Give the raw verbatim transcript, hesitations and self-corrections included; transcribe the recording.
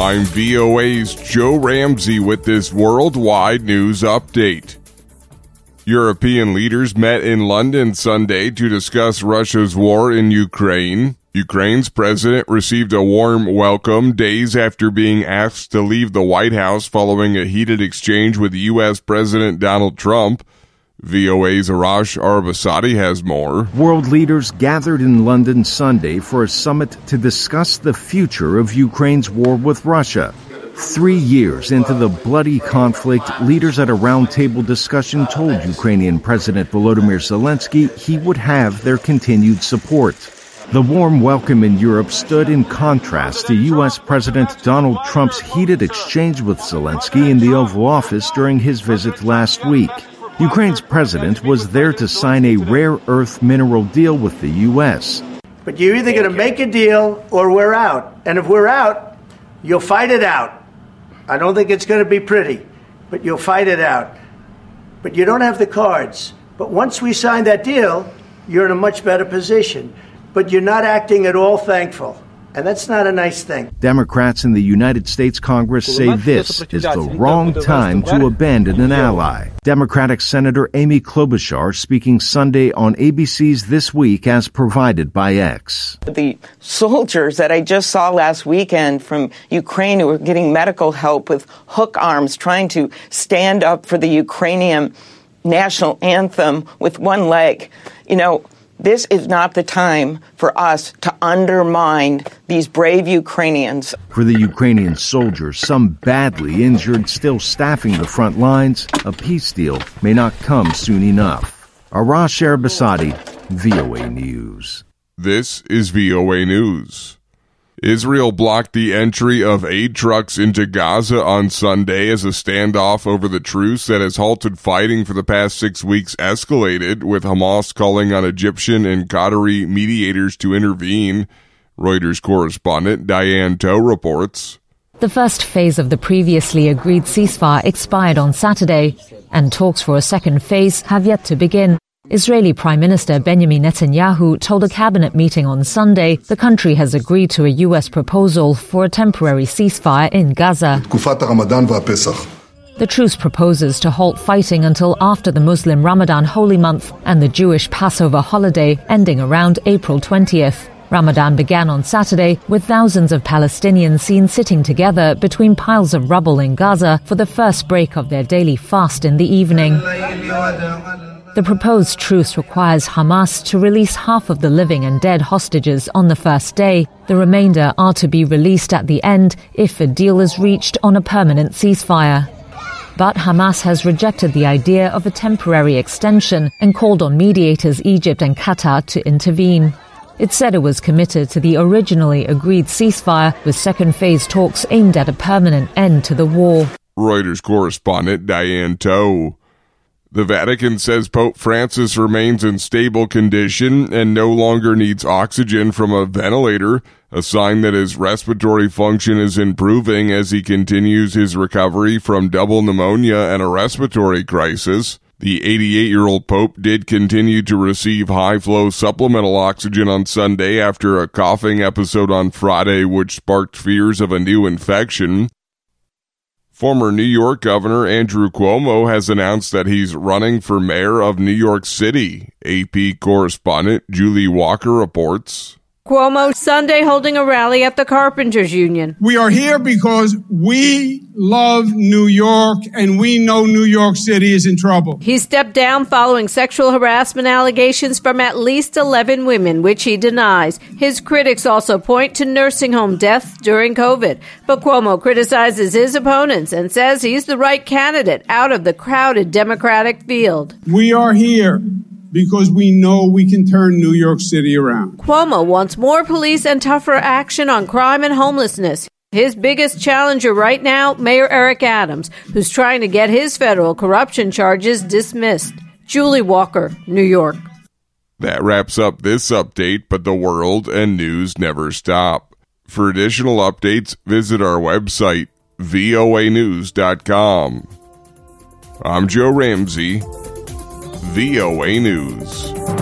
I'm V O A's Joe Ramsey with this worldwide news update. European leaders met in London Sunday to discuss Russia's war in Ukraine. Ukraine's president received a warm welcome days after being asked to leave the White House following a heated exchange with U S President Donald Trump. V O A's Arash Arabasadi has more. World leaders gathered in London Sunday for a summit to discuss the future of Ukraine's war with Russia. Three years into the bloody conflict, leaders at a roundtable discussion told Ukrainian President Volodymyr Zelensky he would have their continued support. The warm welcome in Europe stood in contrast to U S President Donald Trump's heated exchange with Zelensky in the Oval Office during his visit last week. Ukraine's president was there to sign a rare earth mineral deal with the U S. But you're either going to make a deal or we're out. And if we're out, you'll fight it out. I don't think it's going to be pretty, but you'll fight it out. But you don't have the cards. But once we sign that deal, you're in a much better position. But you're not acting at all thankful. And that's not a nice thing. Democrats in the United States Congress say this is the wrong time to abandon an ally. Democratic Senator Amy Klobuchar speaking Sunday on A B C's This Week as provided by X. The soldiers that I just saw last weekend from Ukraine who were getting medical help with hook arms, trying to stand up for the Ukrainian national anthem with one leg, you know, this is not the time for us to undermine these brave Ukrainians. For the Ukrainian soldiers, some badly injured, still staffing the front lines, a peace deal may not come soon enough. Arash Arabasadi, V O A News. This is V O A News. Israel blocked the entry of aid trucks into Gaza on Sunday as a standoff over the truce that has halted fighting for the past six weeks escalated, with Hamas calling on Egyptian and Qatari mediators to intervene. Reuters correspondent Diane Toe reports. The first phase of the previously agreed ceasefire expired on Saturday, and talks for a second phase have yet to begin. Israeli Prime Minister Benjamin Netanyahu told a cabinet meeting on Sunday the country has agreed to a U S proposal for a temporary ceasefire in Gaza. The truce proposes to halt fighting until after the Muslim Ramadan holy month and the Jewish Passover holiday, ending around April twentieth. Ramadan began on Saturday with thousands of Palestinians seen sitting together between piles of rubble in Gaza for the first break of their daily fast in the evening. The proposed truce requires Hamas to release half of the living and dead hostages on the first day. The remainder are to be released at the end if a deal is reached on a permanent ceasefire. But Hamas has rejected the idea of a temporary extension and called on mediators Egypt and Qatar to intervene. It said it was committed to the originally agreed ceasefire, with second phase talks aimed at a permanent end to the war. Reuters correspondent Diane Toe. The Vatican says Pope Francis remains in stable condition and no longer needs oxygen from a ventilator, a sign that his respiratory function is improving as he continues his recovery from double pneumonia and a respiratory crisis. The eighty-eight-year-old Pope did continue to receive high-flow supplemental oxygen on Sunday after a coughing episode on Friday, which sparked fears of a new infection. Former New York Governor Andrew Cuomo has announced that he's running for mayor of New York City. A P correspondent Julie Walker reports. Cuomo Sunday holding a rally at the Carpenters Union. We are here because we love New York and we know New York City is in trouble. He stepped down following sexual harassment allegations from at least eleven women, which he denies. His critics also point to nursing home deaths during COVID. But Cuomo criticizes his opponents and says he's the right candidate out of the crowded Democratic field. We are here because we know we can turn New York City around. Cuomo wants more police and tougher action on crime and homelessness. His biggest challenger right now, Mayor Eric Adams, who's trying to get his federal corruption charges dismissed. Julie Walker, New York. That wraps up this update, but the world and news never stop. For additional updates, visit our website, V O A news dot com. I'm Joe Ramsey, V O A News.